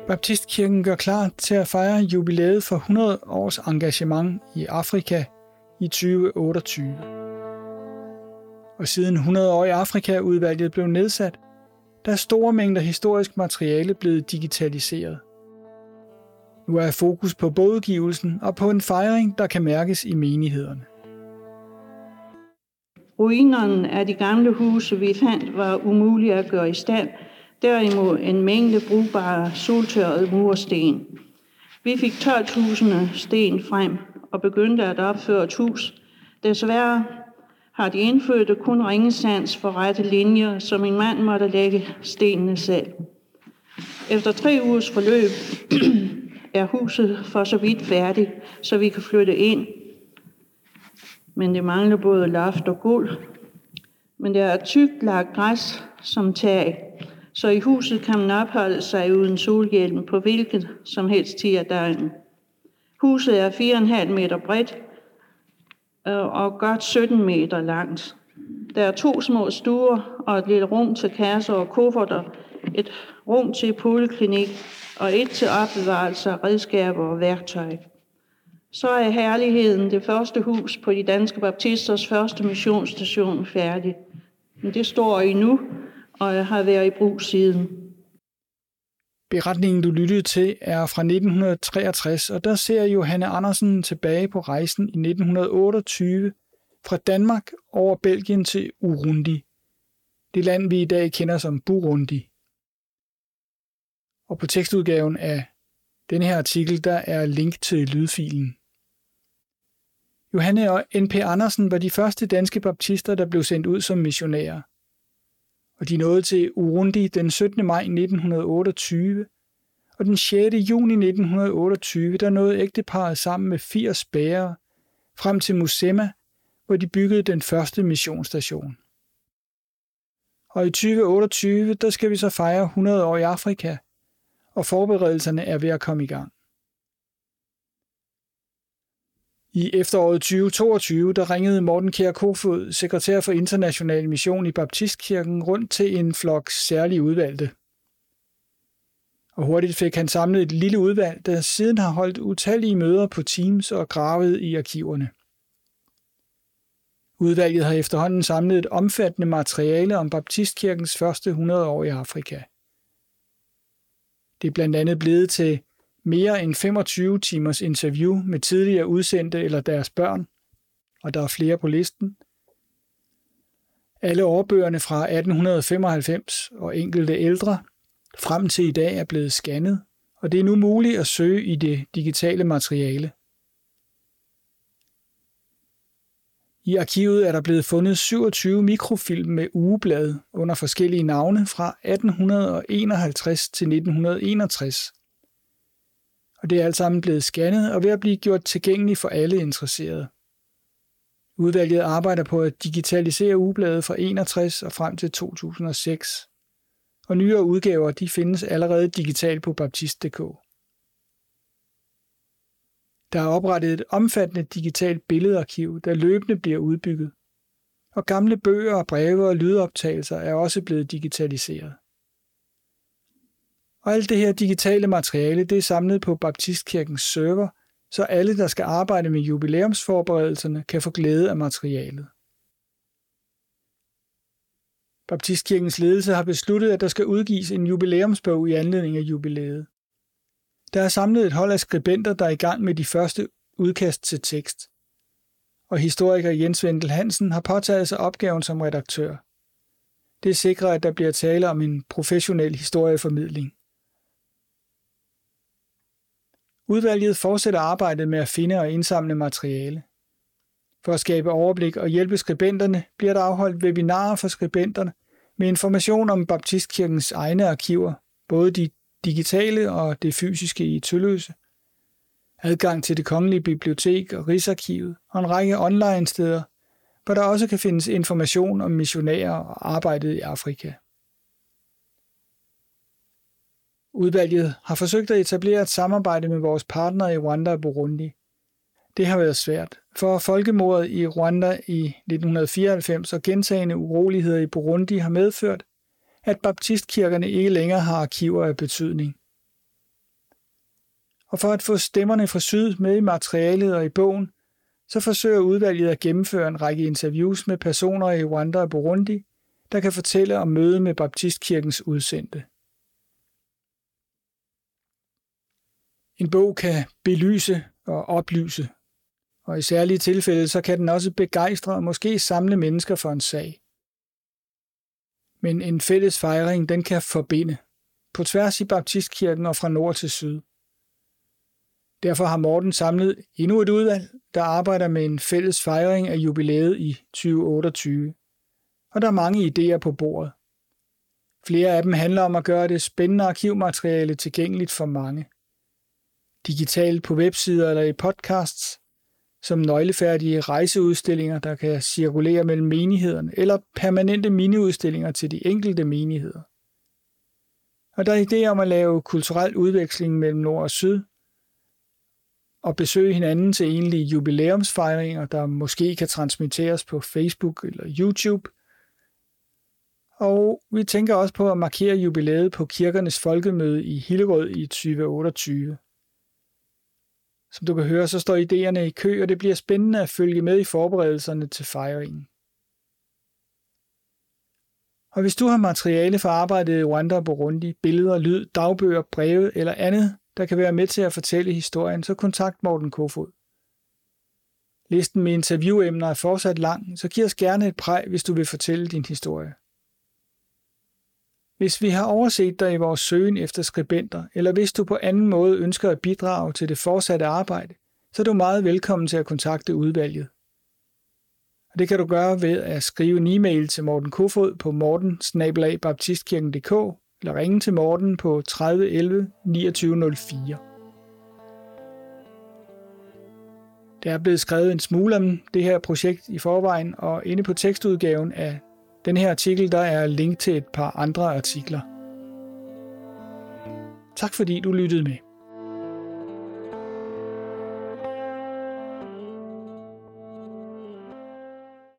Baptistkirken gør klar til at fejre jubilæet for 100 års engagement i Afrika i 2028. Og siden 100 år i Afrika-udvalget blev nedsat, der er store mængder historisk materiale blevet digitaliseret. Nu er fokus på bogudgivelsen og på en fejring, der kan mærkes i menighederne. Ruinerne af de gamle huse, vi fandt, var umulige at gøre i stand. Derimod en mængde brugbare soltørrede mursten. Vi fik 12.000 sten frem og begyndte at opføre et hus. Desværre har de indfødte kun ringe sans for rette linjer, så min mand måtte lægge stenene selv. Efter 3 ugers forløb er huset for så vidt færdigt, så vi kan flytte ind. Men det mangler både loft og gulv. Men der er tykt lagt græs som tag, så i huset kan man opholde sig uden solhjelm på hvilket som helst tid af døgnet. Huset er 4,5 meter bredt og godt 17 meter langt. Der er 2 små stuer og et lille rum til kasser og kufferter, et rum til poliklinik og et til opbevarelse af redskaber og værktøj. Så er herligheden det første hus på de danske baptisters første missionsstation færdig. Men det står endnu og har været i brug siden. Beretningen, du lyttede til, er fra 1963, og der ser Johanne Andersen tilbage på rejsen i 1928 fra Danmark over Belgien til Urundi. Det land, vi i dag kender som Burundi. Og på tekstudgaven af denne her artikel, der er link til lydfilen. Johanne og N.P. Andersen var de første danske baptister, der blev sendt ud som missionærer. Og de nåede til Urundi den 17. maj 1928, og den 6. juni 1928, der nåede ægteparret sammen med 80 bærere frem til Musema, hvor de byggede den første missionsstation. Og i 2028, der skal vi så fejre 100 år i Afrika, og forberedelserne er ved at komme i gang. I efteråret 2022, der ringede Morten Kjær Kofod, sekretær for International Mission i Baptistkirken, rundt til en flok særligt udvalgte. Og hurtigt fik han samlet et lille udvalg, der siden har holdt utallige møder på Teams og gravet i arkiverne. Udvalget har efterhånden samlet et omfattende materiale om Baptistkirkens første 100 år i Afrika. Det er blandt andet blevet til mere end 25 timers interview med tidligere udsendte eller deres børn, og der er flere på listen. Alle årbøgerne fra 1895 og enkelte ældre frem til i dag er blevet scannet, og det er nu muligt at søge i det digitale materiale. I arkivet er der blevet fundet 27 mikrofilm med ugeblade under forskellige navne fra 1851 til 1961. Og det er alt sammen blevet scannet og ved at blive gjort tilgængeligt for alle interesserede. Udvalget arbejder på at digitalisere ugebladet fra 61 og frem til 2006. Og nyere udgaver de findes allerede digitalt på baptist.dk. Der er oprettet et omfattende digitalt billedarkiv, der løbende bliver udbygget. Og gamle bøger og breve og lydoptagelser er også blevet digitaliseret. Og alt det her digitale materiale, det er samlet på Baptistkirkens server, så alle, der skal arbejde med jubilæumsforberedelserne, kan få glæde af materialet. Baptistkirkens ledelse har besluttet, at der skal udgives en jubilæumsbog i anledning af jubilæet. Der er samlet et hold af skribenter, der er i gang med de første udkast til tekst. Og historiker Jens Wendel Hansen har påtaget sig opgaven som redaktør. Det sikrer, at der bliver tale om en professionel historieformidling. Udvalget fortsætter arbejdet med at finde og indsamle materiale. For at skabe overblik og hjælpe skribenterne bliver der afholdt webinarer for skribenterne med information om Baptistkirkens egne arkiver, både de digitale og det fysiske i Tølløse, adgang til Det Kongelige Bibliotek og Rigsarkivet og en række online-steder, hvor der også kan findes information om missionærer og arbejdet i Afrika. Udvalget har forsøgt at etablere et samarbejde med vores partnere i Rwanda og Burundi. Det har været svært, for folkemordet i Rwanda i 1994 og gentagne uroligheder i Burundi har medført, at baptistkirkerne ikke længere har arkiver af betydning. Og for at få stemmerne fra syd med i materialet og i bogen, så forsøger udvalget at gennemføre en række interviews med personer i Rwanda og Burundi, der kan fortælle om mødet med Baptistkirkens udsendte. En bog kan belyse og oplyse, og i særlige tilfælde så kan den også begejstre og måske samle mennesker for en sag. Men en fælles fejring, den kan forbinde, på tværs i Baptistkirken og fra nord til syd. Derfor har Morten samlet endnu et udvalg, der arbejder med en fælles fejring af jubilæet i 2028. Og der er mange idéer på bordet. Flere af dem handler om at gøre det spændende arkivmateriale tilgængeligt for mange. Digitalt på websider eller i podcasts, som nøglefærdige rejseudstillinger, der kan cirkulere mellem menighederne, eller permanente miniudstillinger til de enkelte menigheder. Og der er idéer om at lave kulturel udveksling mellem nord og syd, og besøge hinanden til egentlige jubilæumsfejringer, der måske kan transmitteres på Facebook eller YouTube. Og vi tænker også på at markere jubilæet på kirkernes folkemøde i Hillerød i 2028. Som du kan høre, så står idéerne i kø, og det bliver spændende at følge med i forberedelserne til fejringen. Og hvis du har materiale for arbejdet i Rwanda og Burundi, billeder, lyd, dagbøger, breve eller andet, der kan være med til at fortælle historien, så kontakt Morten Kofoed. Listen med interviewemner er fortsat lang, så giv os gerne et præg, hvis du vil fortælle din historie. Hvis vi har overset dig i vores søgen efter skribenter, eller hvis du på anden måde ønsker at bidrage til det fortsatte arbejde, så er du meget velkommen til at kontakte udvalget. Og det kan du gøre ved at skrive en e-mail til Morten Kofoed på morten@baptistkirken.dk eller ringe til Morten på 30 11 29 04. Der er blevet skrevet en smule om det her projekt i forvejen, og inde på tekstudgaven af den her artikel, der er link til et par andre artikler. Tak fordi du lyttede med.